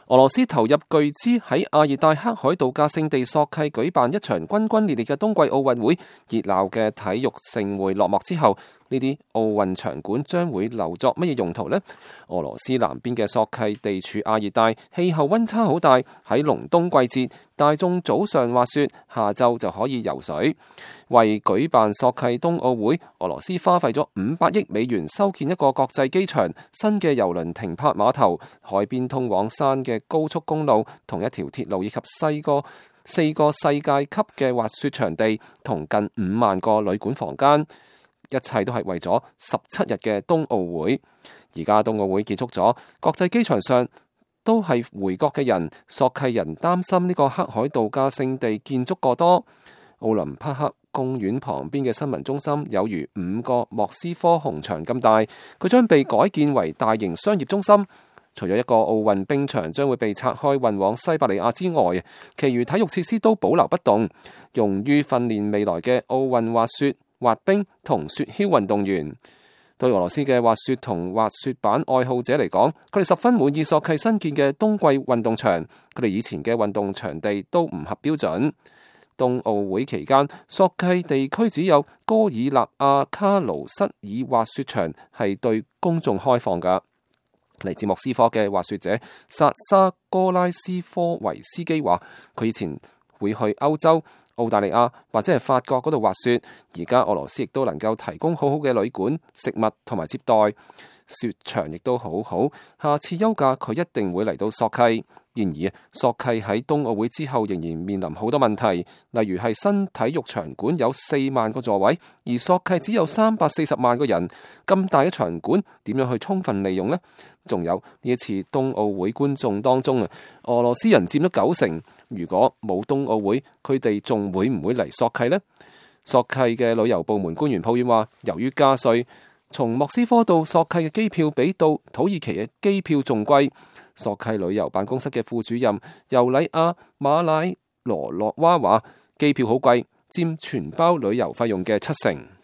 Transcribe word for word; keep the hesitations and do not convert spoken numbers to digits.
俄羅斯投入巨資喺亞熱帶黑海度假勝地索契舉辦一場轟轟烈烈嘅冬季奧運會，熱鬧嘅體育盛會落幕之後，呢啲奧運場館將會留作乜嘢用途呢？俄羅斯南邊嘅索契地處亞熱帶，氣候溫差好大，喺隆冬季節，大眾早上滑雪，下晝就可以游水。為舉辦索契冬奧會，俄羅斯花費咗五百億美元修建一個國際機場、新嘅郵輪停泊碼頭、海邊通往山嘅高速公路、同一條鐵路，以及四個四個世界級嘅滑雪場地，同近五萬個旅館房間。一切都係為咗十七日嘅冬奧會。而家冬奧會結束咗，國際機場上都係回國嘅人。索契人擔心呢個黑海度假勝地建築過多。奧林匹克公園旁邊嘅新聞中心有如五個莫斯科紅場咁大，佢將被改建為大型商業中心。除咗一個奧運冰場將會被拆開運往西伯利亞之外，其餘體育設施都保留不動，用於訓練未來嘅奧運滑雪、滑冰同雪橇運動員。對俄羅斯嘅滑雪同滑雪板愛好者嚟講，佢哋十分滿意索契新建嘅冬季運動場。佢哋以前嘅運動場地都唔合標準。冬奧會期間，索契地區只有戈爾納亞卡盧塞爾滑雪場係對公眾開放㗎。嚟自莫斯科嘅滑雪者薩沙哥拉斯科維斯基話，佢以前會去歐洲、澳大利亞或者係法國嗰度滑雪，而家俄羅斯亦都能夠提供好好嘅旅館、食物同埋接待，雪場亦都好好。下次休假佢一定會嚟到索契。然而，索契喺冬奧會之後仍然面臨好多問題，例如係新體育場館有四萬個座位，而索契只有三百四十萬個人，咁大嘅場館點樣去充分利用呢？仲有呢一次冬奧會觀眾當中啊，俄羅斯人佔咗九成。如果冇冬奧會，佢哋仲會唔會嚟索契呢？索契嘅旅遊部門官員抱怨話，由於加稅，從莫斯科到索契嘅機票比到土耳其嘅機票仲貴。索契旅遊辦公室嘅副主任尤里亞馬拉羅洛娃話，機票好貴，佔全包旅遊費用嘅七成。